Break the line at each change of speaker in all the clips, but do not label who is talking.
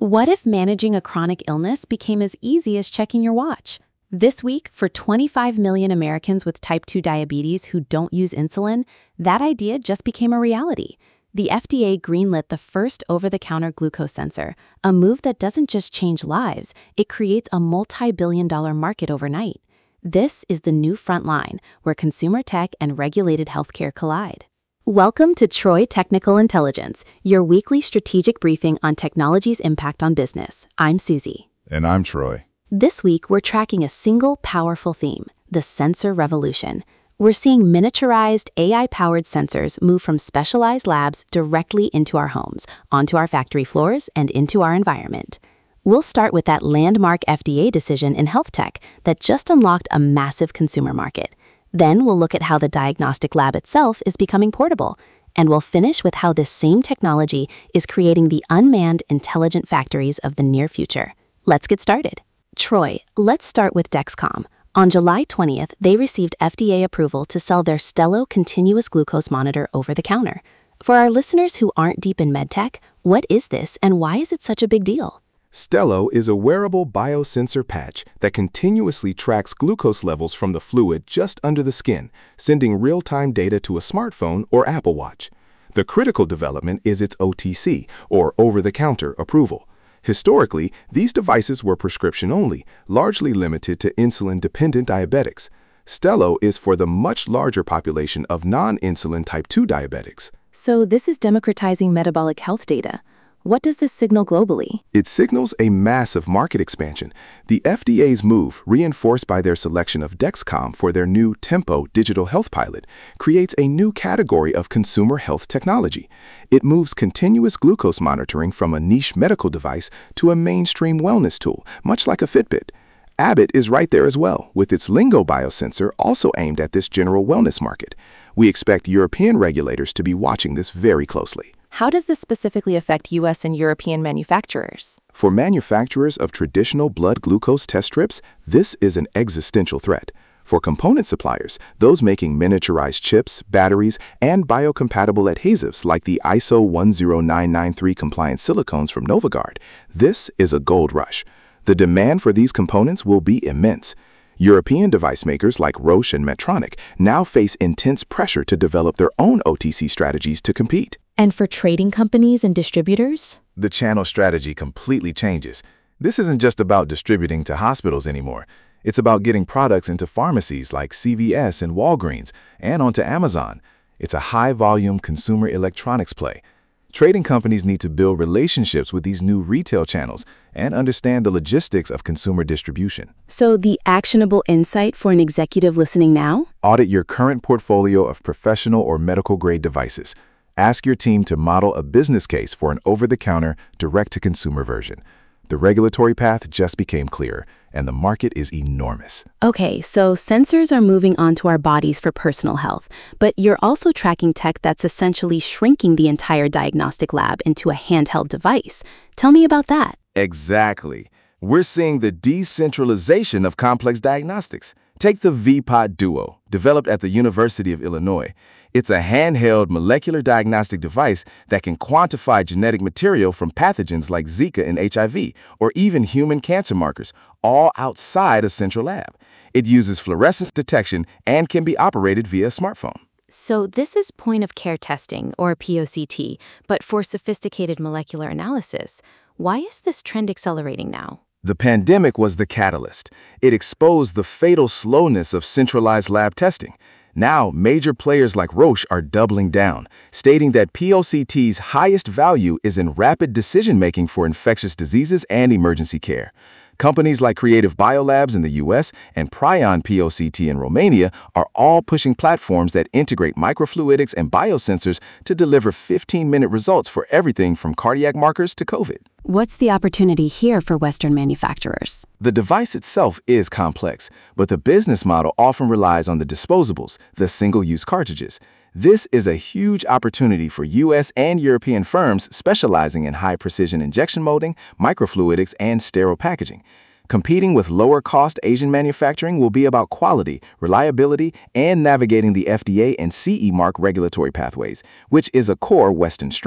What if managing a chronic illness became as easy as checking your watch? This week, for 25 million Americans with type 2 diabetes who don't use insulin, that idea just became a reality. The FDA greenlit the first over-the-counter glucose sensor, a move that doesn't just change lives, it creates a multi-billion-dollar market overnight. This is the new front line, where consumer tech and regulated healthcare collide. Welcome to Troy Technical Intelligence, your weekly strategic briefing on technology's impact on business. I'm Susie.
And I'm Troy.
This week, we're tracking a single powerful theme, the sensor revolution. We're seeing miniaturized, AI-powered sensors move from specialized labs directly into our homes, onto our factory floors, and into our environment. We'll start with that landmark FDA decision in health tech that just unlocked a massive consumer market. Then we'll look at how the diagnostic lab itself is becoming portable. And we'll finish with how this same technology is creating the unmanned intelligent factories of the near future. Let's get started. Troy, let's start with Dexcom. On July 20th, they received FDA approval to sell their Stelo continuous glucose monitor over the counter. For our listeners who aren't deep in medtech, what is this and why is it such a big deal?
Stelo is a wearable biosensor patch that continuously tracks glucose levels from the fluid just under the skin, sending real-time data to a smartphone or Apple Watch. The critical development is its OTC, or over-the-counter, approval. Historically, these devices were prescription-only, largely limited to insulin-dependent diabetics. Stelo is for the much larger population of non-insulin type 2 diabetics.
So this is democratizing metabolic health data. What does this signal globally?
It signals a massive market expansion. The FDA's move, reinforced by their selection of Dexcom for their new Tempo digital health pilot, creates a new category of consumer health technology. It moves continuous glucose monitoring from a niche medical device to a mainstream wellness tool, much like a Fitbit. Abbott is right there as well, with its Lingo biosensor also aimed at this general wellness market. We expect European regulators to be watching this very closely.
How does this specifically affect U.S. and European manufacturers?
For manufacturers of traditional blood glucose test strips, this is an existential threat. For component suppliers, those making miniaturized chips, batteries, and biocompatible adhesives like the ISO 10993 compliant silicones from Novogard, this is a gold rush. The demand for these components will be immense. European device makers like Roche and Medtronic now face intense pressure to develop their own OTC strategies to compete.
And for trading companies and distributors?
The channel strategy completely changes. This isn't just about distributing to hospitals anymore. It's about getting products into pharmacies like CVS and Walgreens and onto Amazon. It's a high-volume consumer electronics play. Trading companies need to build relationships with these new retail channels and understand the logistics of consumer distribution.
So the actionable insight for an executive listening now?
Audit your current portfolio of professional or medical-grade devices. Ask your team to model a business case for an over-the-counter, direct-to-consumer version. The regulatory path just became clearer, and the market is enormous.
Okay, so sensors are moving onto our bodies for personal health, but you're also tracking tech that's essentially shrinking the entire diagnostic lab into a handheld device. Tell me about that.
Exactly. We're seeing the decentralization of complex diagnostics. Take the VPOT Duo, developed at the University of Illinois. It's a handheld molecular diagnostic device that can quantify genetic material from pathogens like Zika and HIV, or even human cancer markers, all outside a central lab. It uses fluorescence detection and can be operated via a smartphone.
So this is point-of-care testing, or POCT, but for sophisticated molecular analysis. Why is this trend accelerating now?
The pandemic was the catalyst. It exposed the fatal slowness of centralized lab testing. Now, major players like Roche are doubling down, stating that POCT's highest value is in rapid decision-making for infectious diseases and emergency care. Companies like Creative Biolabs in the US and Prion POCT in Romania are all pushing platforms that integrate microfluidics and biosensors to deliver 15-minute results for everything from cardiac markers to COVID.
What's the opportunity here for Western manufacturers?
The device itself is complex, but the business model often relies on the disposables, the single-use cartridges. This is a huge opportunity for U.S. and European firms specializing in high-precision injection molding, microfluidics, and sterile packaging. Competing with lower-cost Asian manufacturing will be about quality, reliability, and navigating the FDA and CE mark regulatory pathways, which is a core Western strength.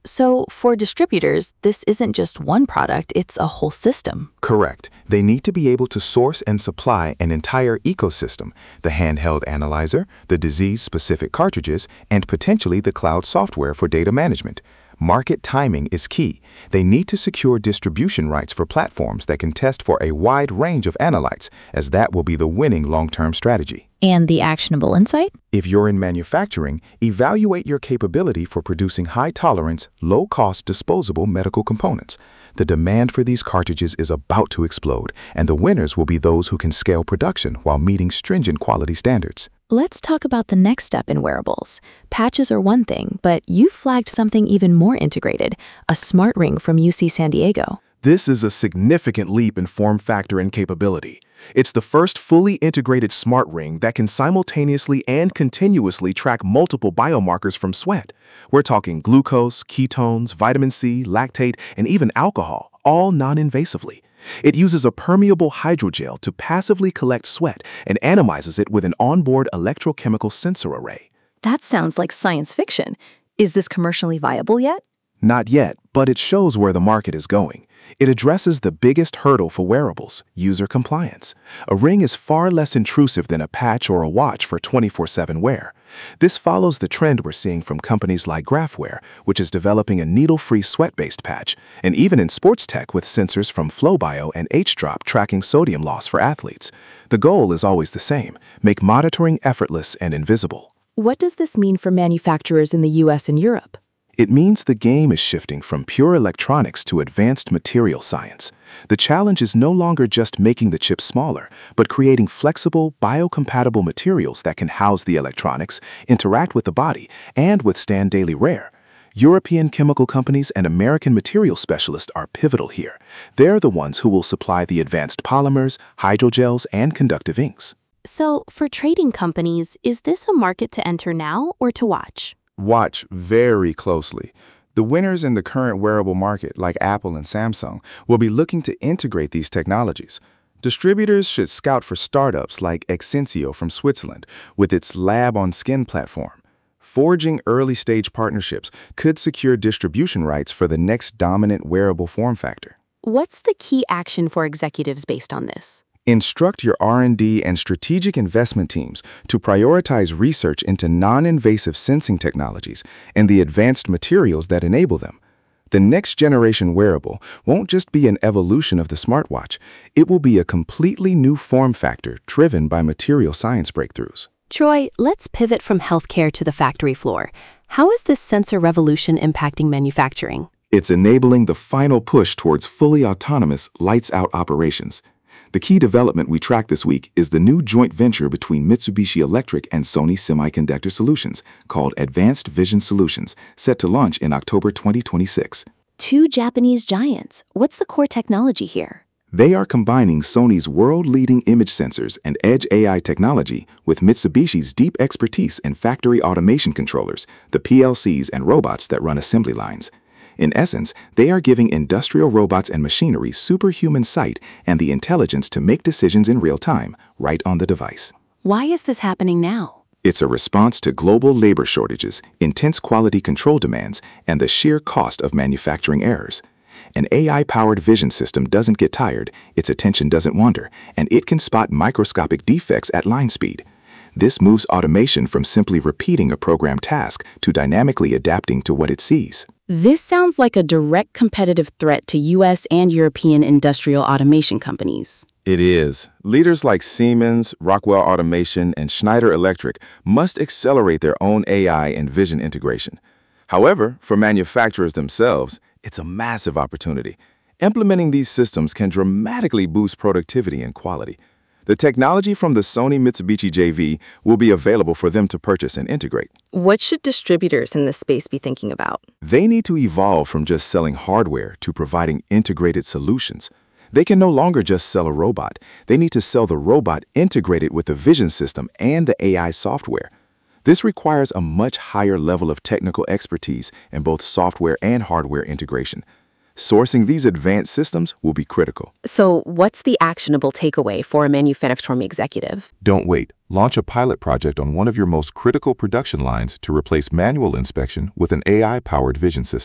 So, for distributors, this isn't just one product, it's a whole system.
Correct. They need to be able to source and supply an entire ecosystem, the handheld analyzer, the disease-specific cartridges, and potentially the cloud software for data management. Market timing is key. They need to secure distribution rights for platforms that can test for a wide range of analytes, as that will be the winning long-term strategy.
And the actionable insight?
If you're in manufacturing, evaluate your capability for producing high-tolerance, low-cost disposable medical components. The demand for these cartridges is about to explode, and the winners will be those who can scale production while meeting stringent quality standards.
Let's talk about the next step in wearables. Patches are one thing, but you flagged something even more integrated, a smart ring from UC San Diego.
This is a significant leap in form factor and capability. It's the first fully integrated smart ring that can simultaneously and continuously track multiple biomarkers from sweat. We're talking glucose, ketones, vitamin C, lactate, and even alcohol, all non-invasively. It uses a permeable hydrogel to passively collect sweat and analyzes it with an onboard electrochemical sensor array.
That sounds like science fiction. Is this commercially viable yet?
Not yet, but it shows where the market is going. It addresses the biggest hurdle for wearables, user compliance. A ring is far less intrusive than a patch or a watch for 24/7 wear. This follows the trend we're seeing from companies like Graphwear, which is developing a needle-free sweat-based patch, and even in sports tech with sensors from FlowBio and H-Drop tracking sodium loss for athletes. The goal is always the same: make monitoring effortless and invisible.
What does this mean for manufacturers in the US and Europe?
It means the game is shifting from pure electronics to advanced material science. The challenge is no longer just making the chip smaller, but creating flexible, biocompatible materials that can house the electronics, interact with the body, and withstand daily wear. European chemical companies and American material specialists are pivotal here. They're the ones who will supply the advanced polymers, hydrogels, and conductive inks.
So, for trading companies, is this a market to enter now or to watch?
Watch very closely. The winners in the current wearable market, like Apple and Samsung, will be looking to integrate these technologies. Distributors should scout for startups like Exensio from Switzerland with its Lab-on-Skin platform. Forging early-stage partnerships could secure distribution rights for the next dominant wearable form factor.
What's the key action for executives based on this?
Instruct your R&D and strategic investment teams to prioritize research into non-invasive sensing technologies and the advanced materials that enable them. The next-generation wearable won't just be an evolution of the smartwatch. It will be a completely new form factor driven by material science breakthroughs.
Troy, let's pivot from healthcare to the factory floor. How is this sensor revolution impacting manufacturing?
It's enabling the final push towards fully autonomous, lights-out operations. The key development we track this week is the new joint venture between Mitsubishi Electric and Sony Semiconductor Solutions, called Advanced Vision Solutions, set to launch in October 2026.
Two Japanese giants. What's the core technology here?
They are combining Sony's world-leading image sensors and edge AI technology with Mitsubishi's deep expertise in factory automation controllers, the PLCs and robots that run assembly lines. In essence, they are giving industrial robots and machinery superhuman sight and the intelligence to make decisions in real time, right on the device.
Why is this happening now?
It's a response to global labor shortages, intense quality control demands, and the sheer cost of manufacturing errors. An AI-powered vision system doesn't get tired, its attention doesn't wander, and it can spot microscopic defects at line speed. This moves automation from simply repeating a programmed task to dynamically adapting to what it sees.
This sounds like a direct competitive threat to US and European industrial automation companies.
It is. Leaders like Siemens, Rockwell Automation, and Schneider Electric must accelerate their own AI and vision integration. However, for manufacturers themselves, it's a massive opportunity. Implementing these systems can dramatically boost productivity and quality. The technology from the Sony-Mitsubishi JV will be available for them to purchase and integrate.
What should distributors in this space be thinking about?
They need to evolve from just selling hardware to providing integrated solutions. They can no longer just sell a robot. They need to sell the robot integrated with the vision system and the AI software. This requires a much higher level of technical expertise in both software and hardware integration. Sourcing these advanced systems will be critical.
So what's the actionable takeaway for a manufacturing executive?
Don't wait. Launch a pilot project on one of your most critical production lines to replace manual inspection with an AI-powered vision system.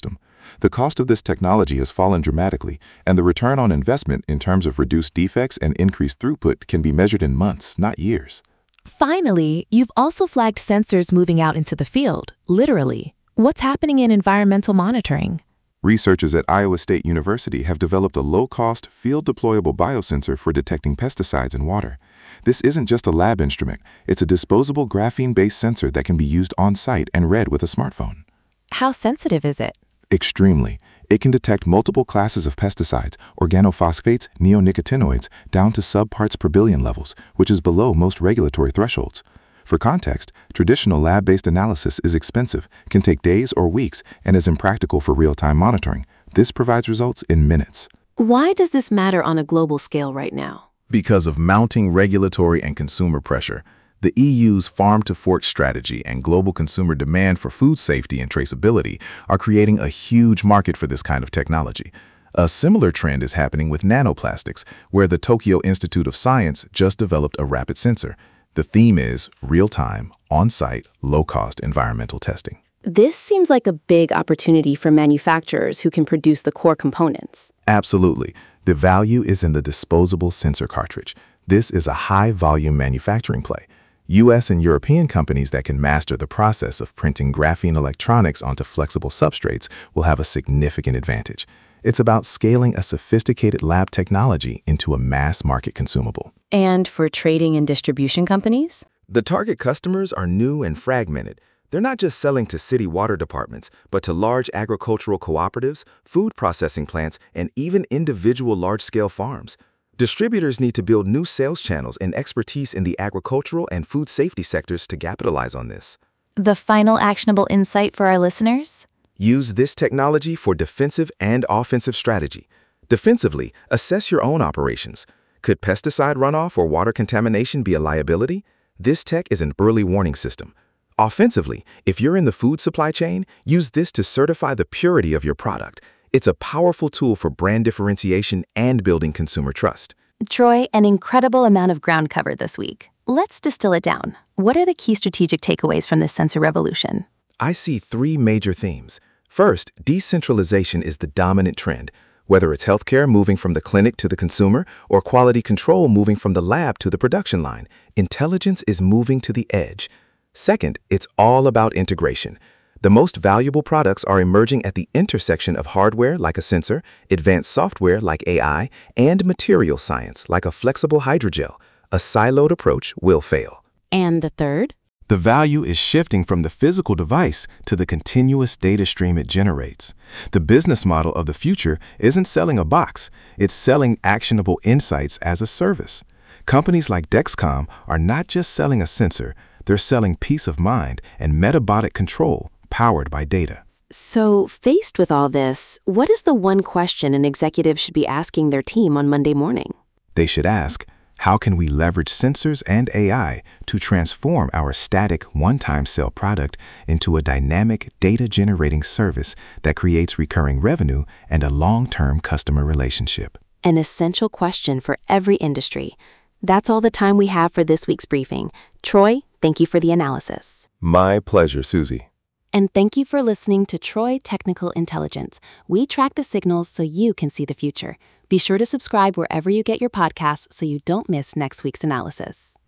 The cost of this technology has fallen dramatically, and the return on investment in terms of reduced defects and increased throughput can be measured in months, not years.
Finally, you've also flagged sensors moving out into the field, literally. What's happening in environmental monitoring?
Researchers at Iowa State University have developed a low-cost, field-deployable biosensor for detecting pesticides in water. This isn't just a lab instrument, it's a disposable graphene-based sensor that can be used on-site and read with a smartphone.
How sensitive is it?
Extremely. It can detect multiple classes of pesticides, organophosphates, neonicotinoids, down to subparts per billion levels, which is below most regulatory thresholds. For context, traditional lab-based analysis is expensive, can take days or weeks, and is impractical for real-time monitoring. This provides results in minutes.
Why does this matter on a global scale right now?
Because of mounting regulatory and consumer pressure, the EU's farm-to-fork strategy and global consumer demand for food safety and traceability are creating a huge market for this kind of technology. A similar trend is happening with nanoplastics, where the Tokyo Institute of Science just developed a rapid sensor. The theme is real-time, on-site, low-cost environmental testing.
This seems like a big opportunity for manufacturers who can produce the core components.
Absolutely. The value is in the disposable sensor cartridge. This is a high-volume manufacturing play. US and European companies that can master the process of printing graphene electronics onto flexible substrates will have a significant advantage. It's about scaling a sophisticated lab technology into a mass-market consumable.
And for trading and distribution companies?
The target customers are new and fragmented. They're not just selling to city water departments, but to large agricultural cooperatives, food processing plants, and even individual large-scale farms. Distributors need to build new sales channels and expertise in the agricultural and food safety sectors to capitalize on this.
The final actionable insight for our listeners?
Use this technology for defensive and offensive strategy. Defensively, assess your own operations. Could pesticide runoff or water contamination be a liability? This tech is an early warning system. Offensively, if you're in the food supply chain, use this to certify the purity of your product. It's a powerful tool for brand differentiation and building consumer trust.
Troy, an incredible amount of ground covered this week. Let's distill it down. What are the key strategic takeaways from this sensor revolution?
I see three major themes. First, decentralization is the dominant trend. Whether it's healthcare moving from the clinic to the consumer or quality control moving from the lab to the production line, intelligence is moving to the edge. Second, it's all about integration. The most valuable products are emerging at the intersection of hardware like a sensor, advanced software like AI, and material science like a flexible hydrogel. A siloed approach will fail.
And the third?
The value is shifting from the physical device to the continuous data stream it generates. The business model of the future isn't selling a box, it's selling actionable insights as a service. Companies like Dexcom are not just selling a sensor, they're selling peace of mind and metabolic control powered by data.
So, faced with all this, what is the one question an executive should be asking their team on Monday morning?
They should ask, how can we leverage sensors and AI to transform our static one-time sale product into a dynamic data-generating service that creates recurring revenue and a long-term customer relationship?
An essential question for every industry. That's all the time we have for this week's briefing. Troy, thank you for the analysis.
My pleasure, Susie.
And thank you for listening to Troy Technical Intelligence. We track the signals so you can see the future. Be sure to subscribe wherever you get your podcasts so you don't miss next week's analysis.